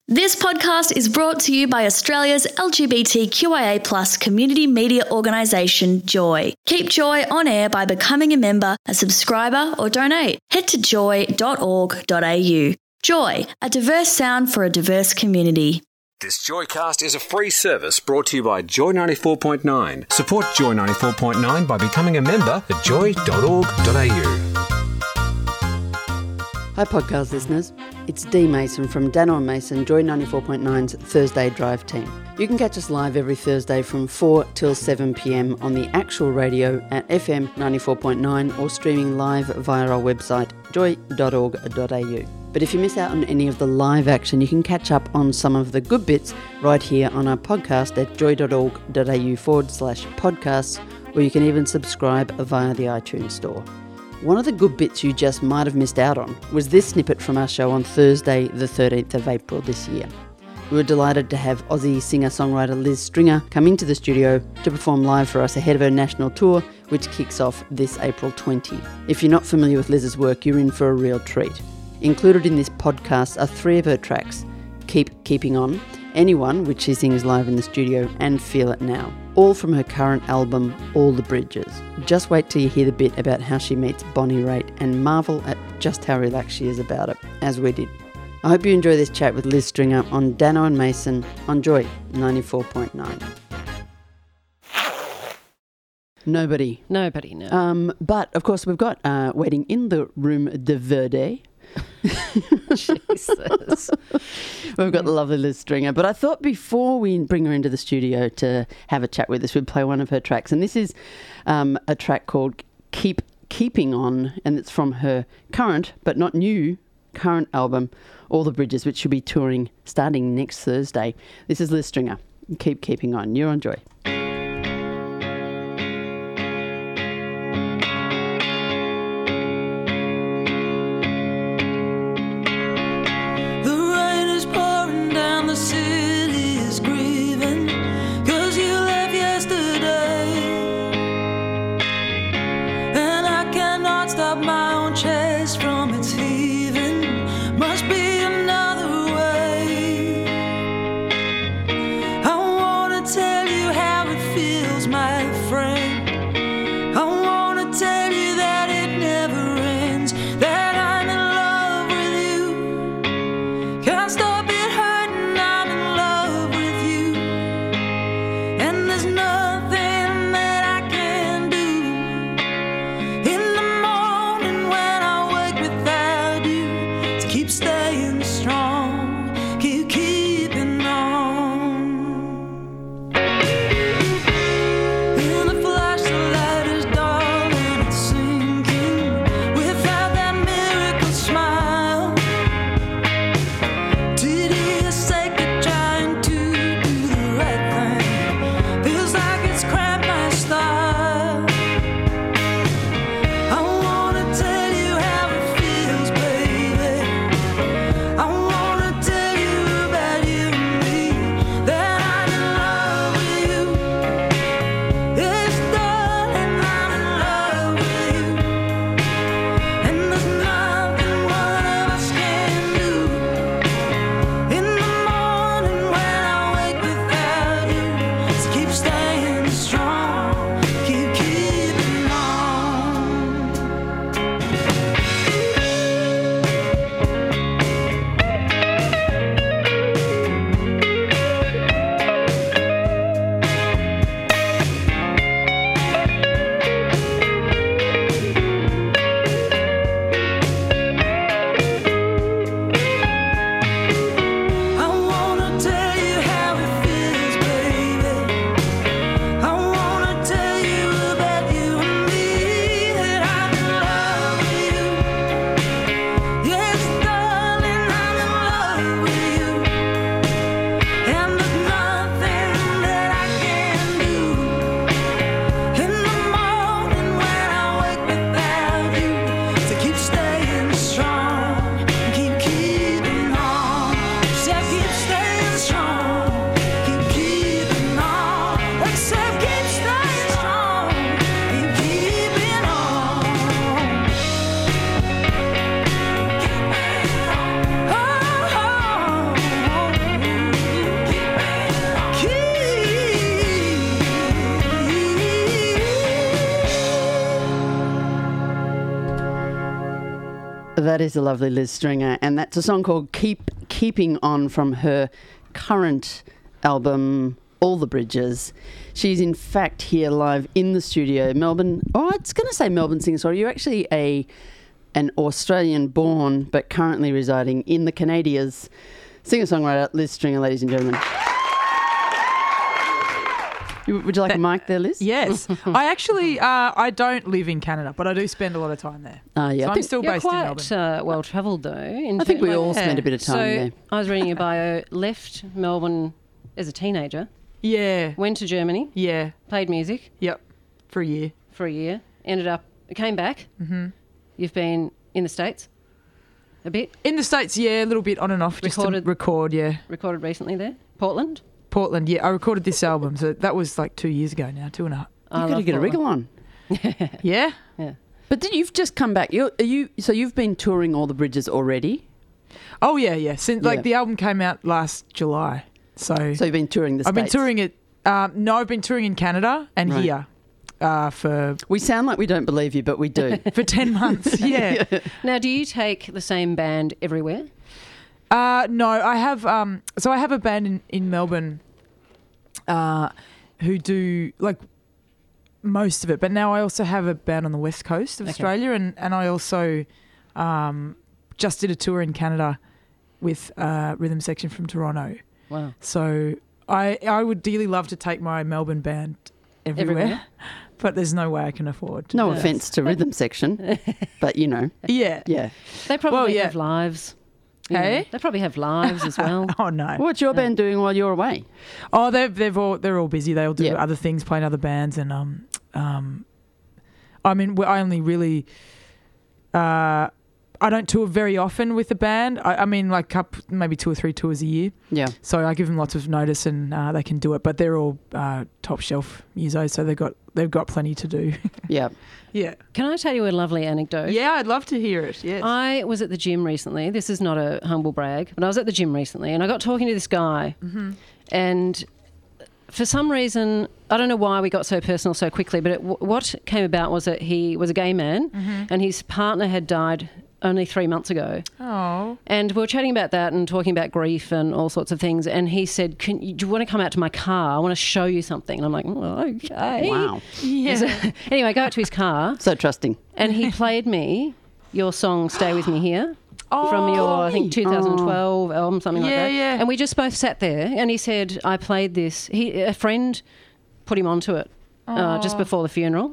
This podcast is brought to you by Australia's LGBTQIA+ community media organisation, Joy. Keep Joy on air by becoming a member, a subscriber or donate. Head to joy.org.au. Joy, a diverse sound for a diverse community. This Joycast is a free service brought to you by Joy 94.9. Support Joy 94.9 by becoming a member at joy.org.au. Hi podcast listeners, it's Dee Mason from Dano and Mason, Joy 94.9's Thursday Drive team. You can catch us live every Thursday from 4 till 7pm on the actual radio at FM 94.9 or streaming live via our website joy.org.au. But if you miss out on any of the live action, you can catch up on some of the good bits right here on our podcast at joy.org.au/podcasts, or you can even subscribe via the iTunes store. One of the good bits you just might have missed out on was this snippet from our show on Thursday, the 13th of April this year. We were delighted to have Aussie singer-songwriter Liz Stringer come into the studio to perform live for us ahead of her national tour, which kicks off this April 20. If you're not familiar with Liz's work, you're in for a real treat. Included in this podcast are 3 of her tracks: Keep Keeping On, Anyone, which she sings live in the studio, and Feel It Now, all from her current album, All the Bridges. Just wait till you hear the bit about how she meets Bonnie Raitt and marvel at just how relaxed she is about it, as we did. I hope you enjoy this chat with Liz Stringer on Dano and Mason on Joy 94.9. Nobody, no. But, of course, we've got waiting in the room de Verde. Jesus. We've got the lovely Liz Stringer. But I thought before we bring her into the studio to have a chat with us, we'd play one of her tracks. And this is a track called Keep Keeping On, and it's from her current, but not new, current album, All the Bridges, which she'll be touring starting next Thursday. This is Liz Stringer. Keep Keeping On. You're on Joy. Tell you how That is a lovely Liz Stringer, and that's a song called Keeping On from her current album, All the Bridges. She's in fact here live in the studio, Melbourne. Oh, it's going to say Melbourne singer-songwriter. You're actually an Australian-born but currently residing in the Canadias singer-songwriter Liz Stringer, ladies and gentlemen. Would you like a mic there, Liz? Yes. I actually, I don't live in Canada, but I do spend a lot of time there. Yeah. So I'm still based in Melbourne. Quite well-travelled, though. I think we all spend a bit of time there. I was reading your bio, left Melbourne as a teenager, Yeah. went to Germany, Yeah. played music Yep. For a year. came back. Mm-hmm. You've been in the States a bit? In the States, yeah, a little bit on and off. Just to record, yeah. Recorded recently there? Portland, yeah. I recorded this album, so that was like 2 years ago now, 2.5. You've got to get a wriggle on. Yeah? Yeah. But you've just come back. So you've been touring All the Bridges already? Oh, yeah. Since the album came out last July. So you've been touring the States? I've been touring it. No, I've been touring in Canada and here for... We sound like we don't believe you, but we do. For 10 months, yeah. Now, do you take the same band everywhere? No, I have... so I have a band in Melbourne who do, like, most of it. But now I also have a band on the west coast of Australia, and I also just did a tour in Canada with Rhythm Section from Toronto. Wow. So I would dearly love to take my Melbourne band everywhere? But there's no way I can afford to. No offence to Rhythm Section, but you know. Yeah. Yeah. They probably have lives. Hey? They probably have lives as well. Oh, no. What's your band doing while you're away? Oh, they're all busy. They all do other things, playing other bands, and I mean, I only really I don't tour very often with the band. I mean, like maybe 2 or 3 tours a year. Yeah. So I give them lots of notice, and they can do it. But they're all top shelf musos, so they've got plenty to do. Yeah. Yeah. Can I tell you a lovely anecdote? Yeah, I'd love to hear it. Yes. I was at the gym recently. This is not a humble brag, but I was at the gym recently, and I got talking to this guy, and for some reason, I don't know why we got so personal so quickly, but what came about was that he was a gay man, and his partner had died only 3 months ago. Oh. And we were chatting about that and talking about grief and all sorts of things. And he said, do you want to come out to my car? I want to show you something. And I'm like, okay. Wow. Yeah. So, anyway, I go out to his car. So trusting. And he played me your song, Stay With Me Here. From your, I think, 2012 album, something like that. Yeah. And we just both sat there, and he said, I played this. A friend put him onto it just before the funeral.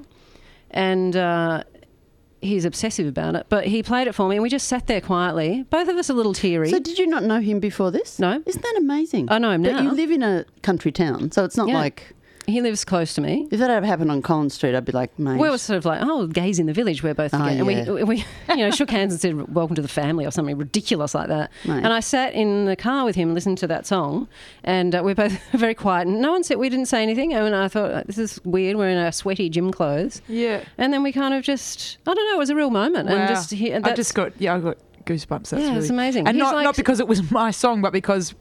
And he's obsessive about it. But he played it for me, and we just sat there quietly, both of us a little teary. So did you not know him before this? No. Isn't that amazing? I know him now. But you live in a country town, so it's not like... He lives close to me. If that ever happened on Collins Street, I'd be like, mate. We were sort of like, gays in the village, we're both together. And we shook hands and said, welcome to the family or something ridiculous like that. Right. And I sat in the car with him and listened to that song, and we're both very quiet. And we didn't say anything. And I thought, this is weird, we're in our sweaty gym clothes. Yeah. And then we kind of just, I don't know, it was a real moment. Wow. And I got goosebumps. That's really, it's amazing. And not because it was my song, but because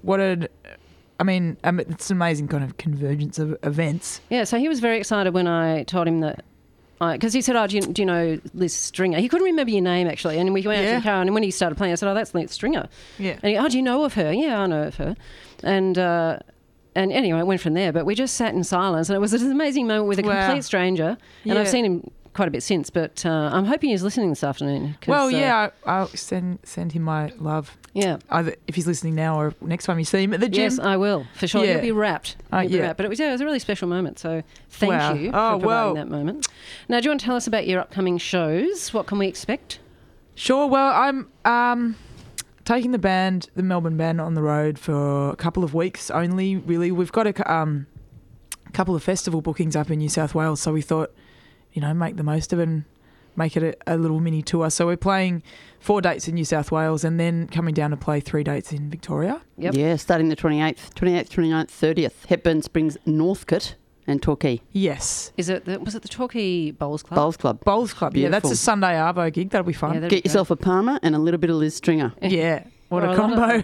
it's an amazing kind of convergence of events. Yeah, so he was very excited when I told him that, because he said, do you know Liz Stringer? He couldn't remember your name, actually. And we went out to the car, and when he started playing, I said, that's Liz Stringer. Yeah. And he, do you know of her? Yeah, I know of her. And anyway, it went from there. But we just sat in silence, and it was an amazing moment with a complete stranger. And I've seen him quite a bit since, but I'm hoping he's listening this afternoon. Well, I'll send him my love. Yeah. Either if he's listening now or next time you see him at the gym. Yes, I will, for sure. He'll be wrapped. But it was a really special moment, so thank you for providing that moment. Now, do you want to tell us about your upcoming shows? What can we expect? Sure. Well, I'm taking the Melbourne band, on the road for a couple of weeks only, really. We've got a couple of festival bookings up in New South Wales, so we thought, make the most of it and make it a little mini tour. So we're playing 4 dates in New South Wales and then coming down to play 3 dates in Victoria. Yep. Yeah, starting the 28th, 29th, 30th. Hepburn Springs, Northcote and Torquay. Yes. Was it the Torquay Bowls Club? Bowls Club. Beautiful. Yeah, that's a Sunday Arvo gig. That'll be fun. Yeah, Get yourself a Parma and a little bit of Liz Stringer. Yeah. What a combo.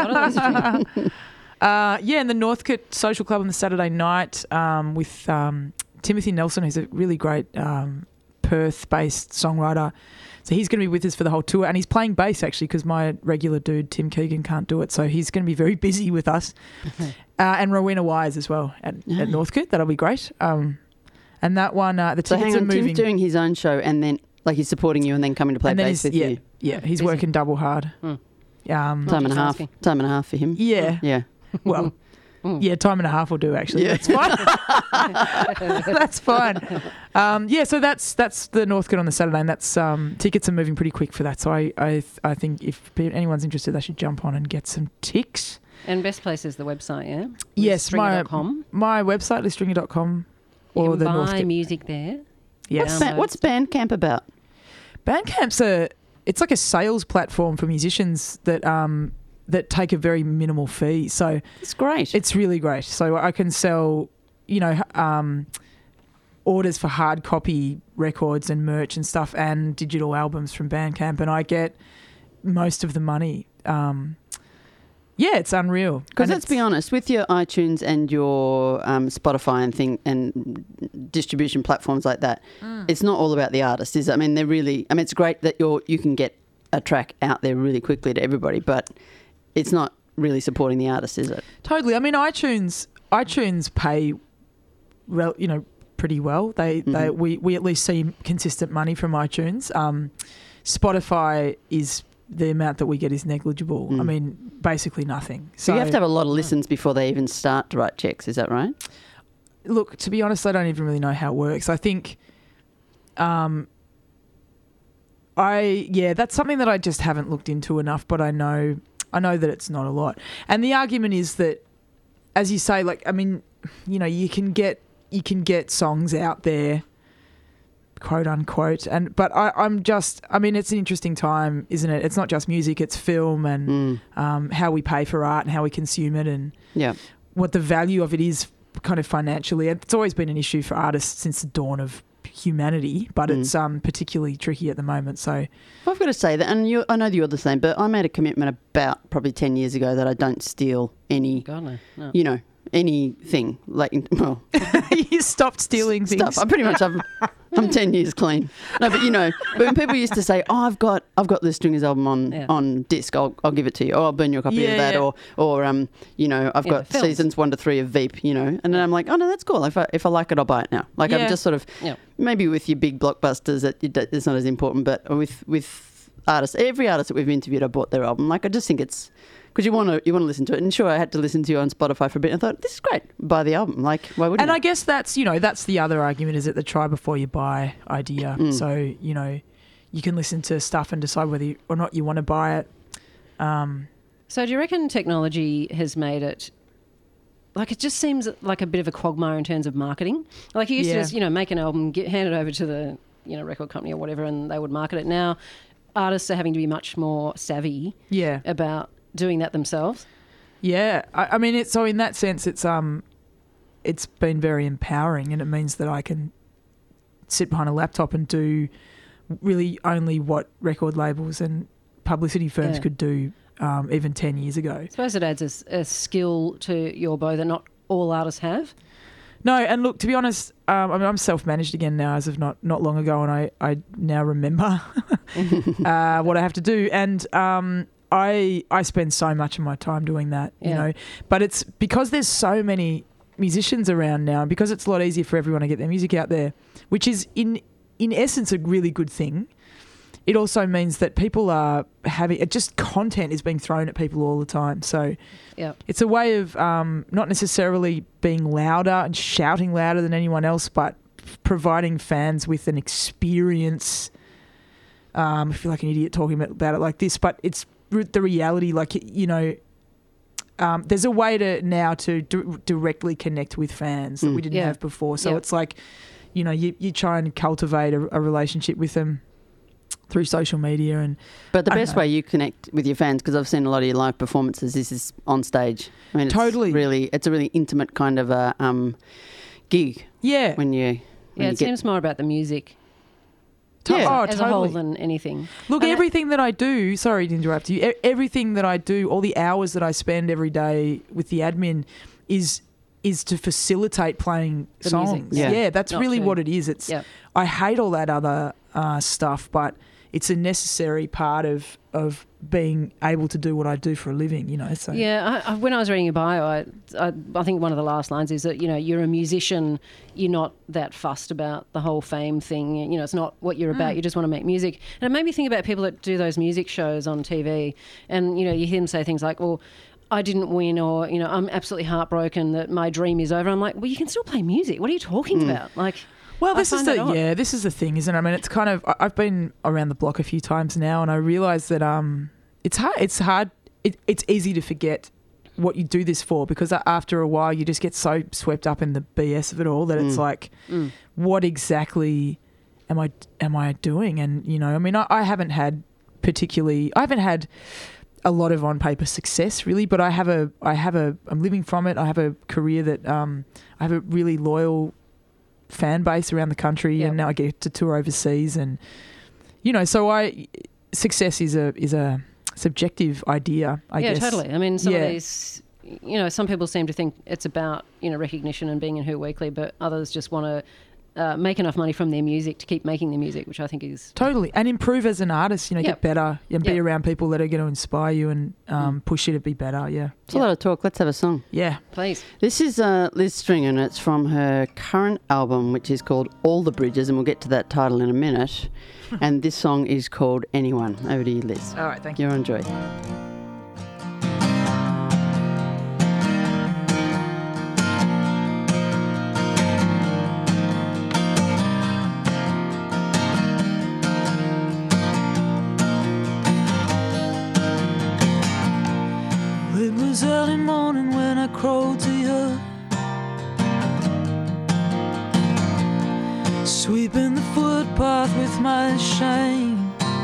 And the Northcote Social Club on the Saturday night with Timothy Nelson, who's a really great Perth-based songwriter. So he's going to be with us for the whole tour, and he's playing bass actually because my regular dude Tim Keegan can't do it, so he's going to be very busy with us. And Rowena Wise as well at Northcote. That'll be great. And that one, the tickets are moving. Tim's doing his own show, and then he's supporting you, and then coming to play bass with you. Yeah, he's working double hard. Time and a half for him. Yeah. Well. Yeah, time and a half will do, actually. Yeah. That's fine. That's fine. So that's the Northcote on the Saturday, and that's tickets are moving pretty quick for that. So I think if anyone's interested, they should jump on and get some ticks. And best place is the website, yeah? Yes, my website, liststringer.com. Or the buy music there. Yes. What's Bandcamp about? Bandcamp's it's like a sales platform for musicians that take a very minimal fee. So it's great. It's really great. So I can sell, orders for hard copy records and merch and stuff and digital albums from Bandcamp, and I get most of the money. It's unreal. Because let's be honest, with your iTunes and your Spotify and distribution platforms like that, it's not all about the artist, is it? I mean, it's great that you can get a track out there really quickly to everybody, but it's not really supporting the artist, is it? Totally. I mean, iTunes pay, pretty well. We at least see consistent money from iTunes. Spotify is the amount that we get is negligible. I mean, basically nothing. So you have to have a lot of listens before they even start to write checks. Is that right? Look, to be honest, I don't even really know how it works. I think, that's something that I just haven't looked into enough. But I know that it's not a lot. And the argument is that, as you say, you can get songs out there, quote unquote, but it's an interesting time, isn't it? It's not just music, it's film and how we pay for art and how we consume it and what the value of it is kind of financially. It's always been an issue for artists since the dawn of humanity, but it's particularly tricky at the moment. So I've got to say that, and I know you're the same, but I made a commitment about probably 10 years ago that I don't steal any, anything. You stopped stealing things. Stuff. I pretty much I'm 10 years clean. No, but but when people used to say, "Oh, I've got the Stringers album on disc. I'll give it to you. Oh, I'll burn you a copy of that." Or I've got seasons 1 to 3 of Veep. And then I'm like, "Oh no, that's cool. If I like it, I'll buy it now." I'm just sort of maybe with your big blockbusters, it's not as important, but with artists, every artist that we've interviewed, I bought their album. I just think it's. Because you want to listen to it, and sure, I had to listen to you on Spotify for a bit. And I thought, this is great. Buy the album. Why wouldn't? And I guess that's the other argument, is it the try before you buy idea. So you can listen to stuff and decide whether or not you want to buy it. So do you reckon technology has made it? It just seems like a bit of a quagmire in terms of marketing. You used to just make an album, hand it over to the record company or whatever, and they would market it. Now, artists are having to be much more savvy. About doing that themselves. Yeah, I mean, in that sense, it's been very empowering, and it means that I can sit behind a laptop and do really only what record labels and publicity firms could do even 10 years ago. I suppose it adds a skill to your bow that not all artists have. No, and look, to be honest, I'm self-managed again now as of not long ago, and I now remember what I have to do, and I spend so much of my time doing that, but it's because there's so many musicians around now, and because it's a lot easier for everyone to get their music out there, which is in essence a really good thing. It also means that people are content is being thrown at people all the time. So it's a way of not necessarily being louder and shouting louder than anyone else, but providing fans with an experience. I feel like an idiot talking about it like this, but it's the reality, there's a way to directly connect with fans that we didn't have before. So it's like, you try and cultivate a relationship with them through social media. But the best way you connect with your fans, because I've seen a lot of your live performances, is on stage. I mean, it's a really intimate kind of a gig. Yeah. It seems more about the music. As a whole than anything. Look, everything that I do, sorry to interrupt you, everything that I do, all the hours that I spend every day with the admin is to facilitate playing the songs. Music. Yeah, that's really what it is. I hate all that other stuff, but it's a necessary part of being able to do what I do for a living, you know. So yeah, when I was reading your bio, I think one of the last lines is that, you know, you're a musician, you're not that fussed about the whole fame thing. You know, it's not what you're about. You just want to make music. And it made me think about people that do those music shows on TV, and, you know, you hear them say things like, well, I didn't win, or, you know, I'm absolutely heartbroken that my dream is over. I'm like, well, you can still play music. What are you talking about? Like, well, this is the thing, isn't it? I mean, it's kind of, I've been around the block a few times now, and I realise that it's hard. It's easy to forget what you do this for, because after a while you just get so swept up in the BS of it all that it's like, what exactly am I doing? And, you know, I mean, I haven't had a lot of on paper success really, but I'm living from it. I have a career that I have a really loyal fan base around the country, and now I get to tour overseas, and, you know, so success is a subjective idea, I guess. Yeah, totally. I mean, some of these, you know, some people seem to think it's about, you know, recognition and being in Who Weekly, but others just want to make enough money from their music to keep making their music, which I think is... Totally. And improve as an artist, you know, get better and be around people that are going to inspire you and push you to be better, It's a lot of talk. Let's have a song. Yeah. Please. This is Liz Stringer, and it's from her current album, which is called All the Bridges, and we'll get to that title in a minute. And this song is called Anyone. Over to you, Liz. All right, thank you. You're on Joy. It was early morning when I crawled to you, sweeping the footpath with my shame.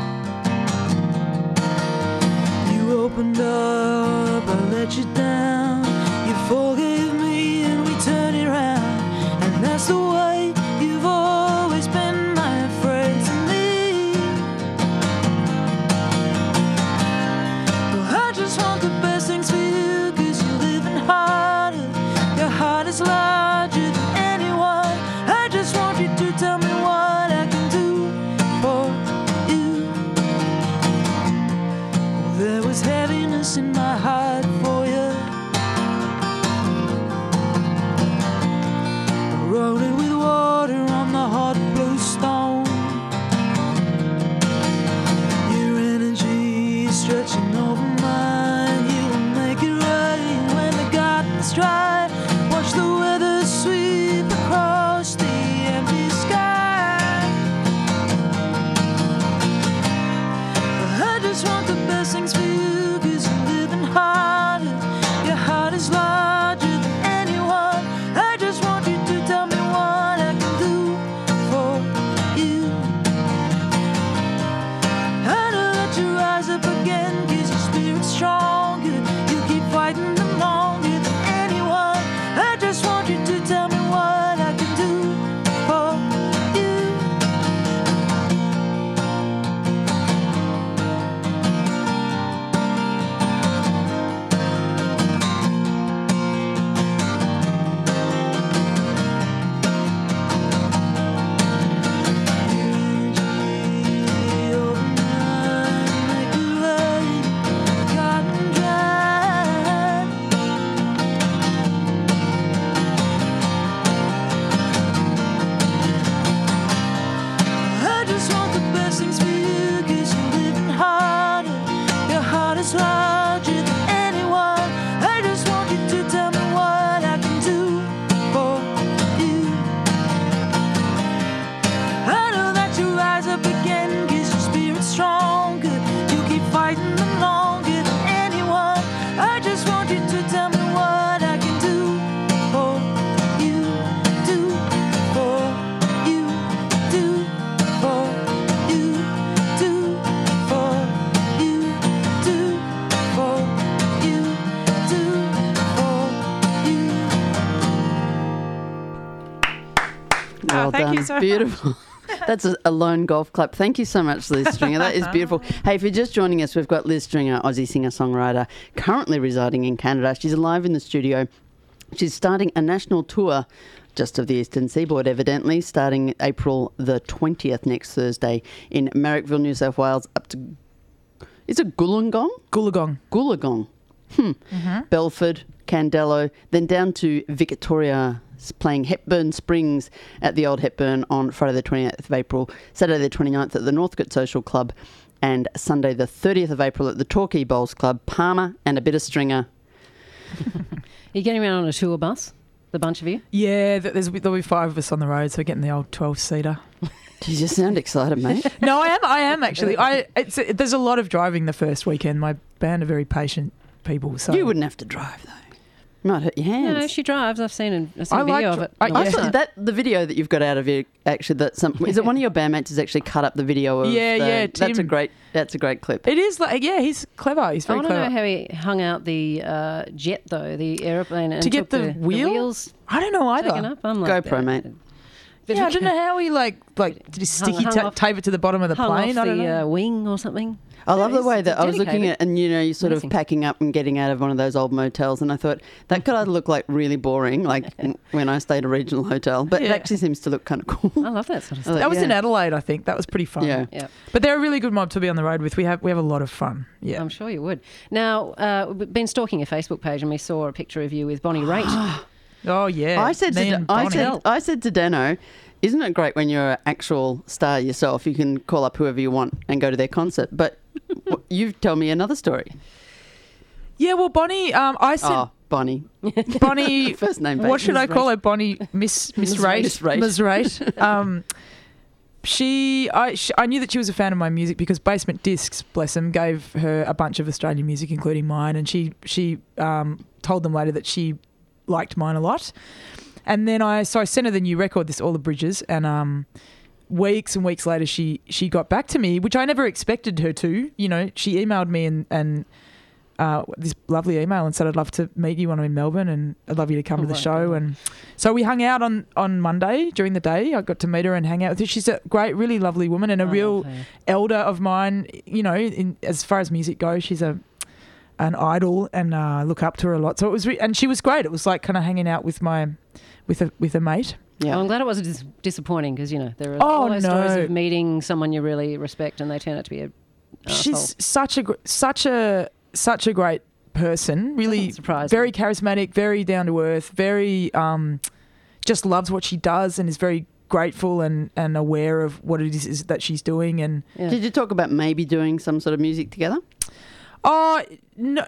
You opened up, I let you down. You forgave me and we turned it around. And that's the way you've always been, my friend, to me. Well, I just want the best things for you, 'cause you're living harder. Your heart is larger than anyone. I just want you to tell me what I can do for you. Well, there was heaviness in my heart for you. I wrote it with water on the hot blue stone. Your energy is stretching over mine. You will make it rain when the garden's dry. Watch the weather sweep across the empty sky. I just want the best things for you, 'cause you're living harder. Your heart is larger than anyone. I just want you to tell me what I can do for you. I know that you rise up again, 'cause your spirit's stronger. You keep fighting them longer than anyone. I just want you to tell me what I can do for you. Energy over mine, make it rain, cotton dry. I just want the best things for you, 'cause you're living harder. Your heart is larger than anyone. I just want you to tell me what I can do for you. I know that you rise up again, 'cause your spirit's stronger. You keep fighting them longer than anyone. I just want you to tell me what I can do for you. Do for you. Do for you. Do for you. Do for you. Do for you. Well thank done. you so much. Beautiful. That's a lone golf clap. Thank you so much, Liz Stringer. That is beautiful. Hey, if you're just joining us, we've got Liz Stringer, Aussie singer-songwriter, currently residing in Canada. She's live in the studio She's starting a national tour just of the Eastern Seaboard, evidently, starting April the 20th, next Thursday, in Marrickville, New South Wales, up to... Is it Goolagong? Goolagong. Belford, Candello, then down to Victoria, playing Hepburn Springs at the Old Hepburn on Friday the 28th of April, Saturday the 29th at the Northcote Social Club, and Sunday the 30th of April at the Torquay Bowls Club. Palmer and a bit of Stringer. Are you getting around on a tour bus, the bunch of you? Yeah, there'll be 5 of us on the road, so we're getting the old 12-seater. You just sound excited, mate. No, I am actually. There's a lot of driving the first weekend. My band are very patient people. So you wouldn't have to drive, though. Might hurt your hands. No, she drives. I've seen a video of it. I saw the video that you've got out of it. Actually, is it one of your bandmates has actually cut up the video of? Yeah, Tim. That's a great clip. It is he's clever. He's very clever. I don't know how he hung out the jet though, the aeroplane, and to get the wheels. I don't know either. I'm like, GoPro, mate. Yeah, I don't know how he did he sticky tape it to the bottom of the plane? I don't know. Wing or something. I love the way that I was looking at, and you're sort of packing up and getting out of one of those old motels, and I thought that could either look like really boring, like when I stayed at a regional hotel, but it actually seems to look kind of cool. I love that sort of stuff. That was in Adelaide, I think. That was pretty fun. Yeah. But they're a really good mob to be on the road with. We have a lot of fun. Yeah, I'm sure you would. Now, we've been stalking your Facebook page, and we saw a picture of you with Bonnie Raitt. Oh yeah. I said to Dano, isn't it great when you're an actual star yourself? You can call up whoever you want and go to their concert. But you've told me another story. Yeah, well, Bonnie, I said... Oh, Bonnie. Bonnie... First name. What should I call her? Bonnie? Miss Raitt? Miss Raitt. I knew that she was a fan of my music because Basement Discs, bless them, gave her a bunch of Australian music, including mine, and she told them later that she liked mine a lot. And then I sent her the new record, this All the Bridges, and weeks and weeks later she got back to me, which I never expected her to. You know, she emailed me and this lovely email and said, I'd love to meet you when I'm in Melbourne and I'd love you to come to the show. And so we hung out on Monday during the day. I got to meet her and hang out with her. She's a great, really lovely woman and a real elder of mine, you know, as far as music goes. She's an idol and I look up to her a lot. So it was, and she was great. It was like kind of hanging out with with a mate. Yeah. Well, I'm glad it wasn't disappointing because, you know, there are all those stories of meeting someone you really respect and they turn out to be a She's such a great person, really very charismatic, very down to earth, very just loves what she does and is very grateful and aware of what it is that she's doing. And Did you talk about maybe doing some sort of music together? Oh, no.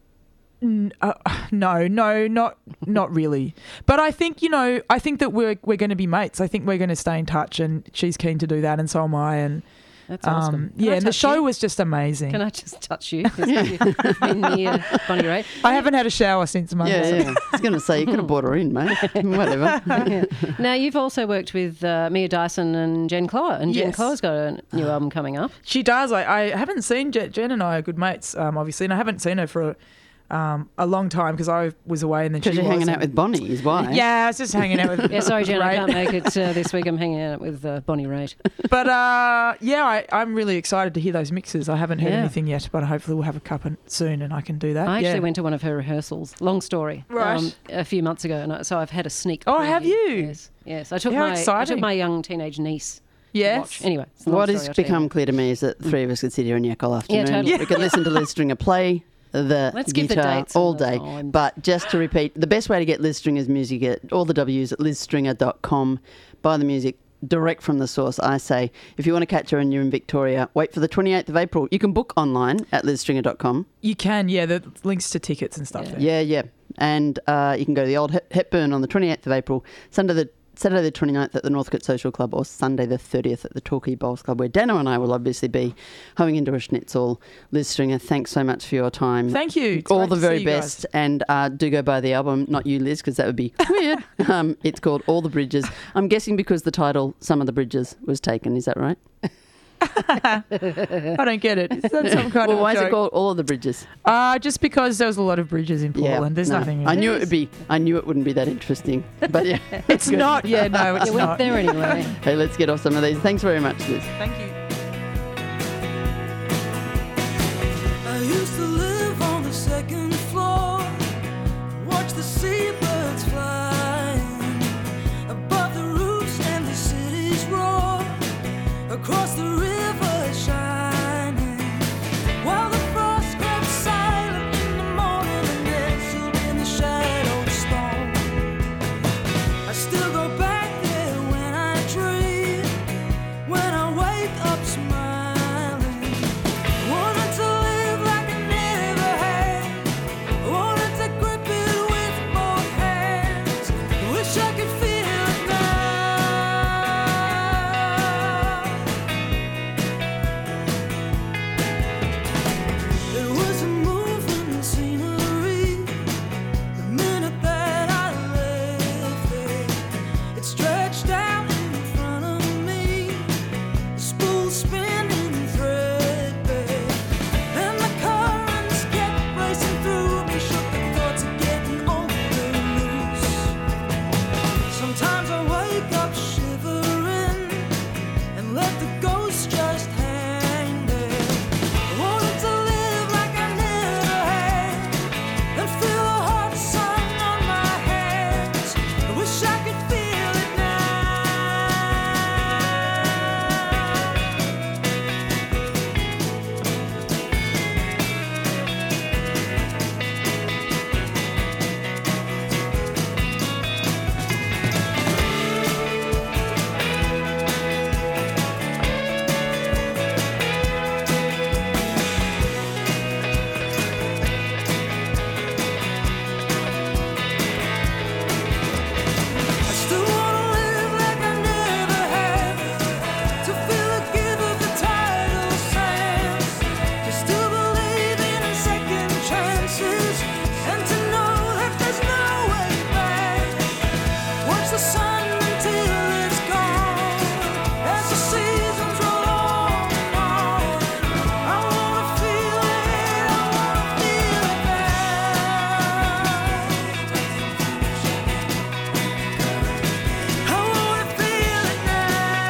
No, not really. But I think, you know, that we're going to be mates. I think we're going to stay in touch, and she's keen to do that, and so am I. And that's awesome. Yeah, and the show was just amazing. Can I just touch you? You've been near Bonnie Raitt. I haven't had a shower since Monday. Yeah. I was going to say, you could have brought her in, mate. Whatever. Yeah. Now, you've also worked with Mia Dyson and Jen Cloher, and Jen Cloher's got a new album coming up. She does. I haven't seen Jen and I are good mates, obviously, and I haven't seen her for a long time because I was away and then she was. Because you're hanging out with Bonnie, is why. Yeah, I was just hanging out with. Yeah, sorry, Jen, I can't make it this week. I'm hanging out with Bonnie Raitt. But I'm really excited to hear those mixes. I haven't heard anything yet, but hopefully we'll have a couple soon and I can do that. I actually went to one of her rehearsals. Long story. Right. A few months ago, and so I've had a sneak. Oh, have you? Yes. I took my young teenage niece. Yes. Watch. Anyway, what has become clear to me is that the three of us could sit here and yak all afternoon. Yeah, totally. We could listen to Liz Stringer play Let's give guitar the dates all day. But just to repeat, the best way to get Liz Stringer's music, at all the W's at lizstringer.com. Buy the music direct from the source, I say. If you want to catch her and you're in Victoria, wait for the 28th of April. You can book online at lizstringer.com. You can, yeah. The links to tickets and stuff. Yeah. And you can go to the Old Hepburn on the 28th of April, Saturday the 29th at the Northcote Social Club, or Sunday the 30th at the Torquay Bowls Club, where Dano and I will obviously be hoeing into a schnitzel. Liz Stringer, thanks so much for your time. Thank you. It's all the very best. And do go buy the album. Not you, Liz, because that would be weird. It's called All the Bridges. I'm guessing because the title, Some of the Bridges, was taken. Is that right? I don't get it. Is that some kind of why joke? Is it called All of the Bridges? Just because there was a lot of bridges in Portland. There's nothing. I knew it wouldn't be that interesting. But yeah, it's not. Yeah, no, it's not. You went there anyway. Hey, let's get off some of these. Thanks very much, Liz. Thank you. I used to live on the second floor, watch the seabirds flying above the roofs and the city's roar, across the river shining, while the frost crept silent in the morning and nestled in the shadowed storm. I still go back there when I dream, when I wake up smiling. Wanted to live like I never had, wanted to grip it with both hands. Wish I could feel it now. There was a movement in scenery the minute that I left there. It stretched out in front of me, the spool spinning threadbare. Then the currents kept racing through me, shook the thoughts of getting on the loose. Sometimes I wake up shivering and let the ghost just hang there. I wanted to live like I never had and feel the hot sun on my hands. I wish I could feel it now. I still wanna live like I never had, to feel the give of the tidal sands, to still believe in second chances, and to know that there's no way back. Watch the sun until it's gone, as the seasons roll on and on. I wanna feel it, I wanna feel it now. I wanna feel it now.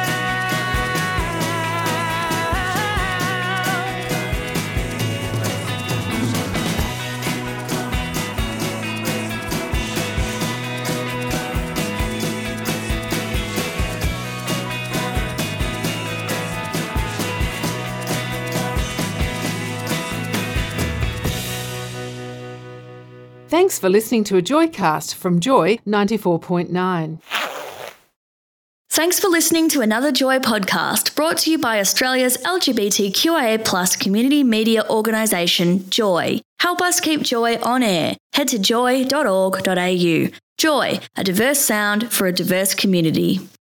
Thanks for listening to a Joycast from Joy 94.9. Thanks for listening to another Joy podcast brought to you by Australia's LGBTQIA+ community media organisation, Joy. Help us keep Joy on air. Head to joy.org.au. Joy, a diverse sound for a diverse community.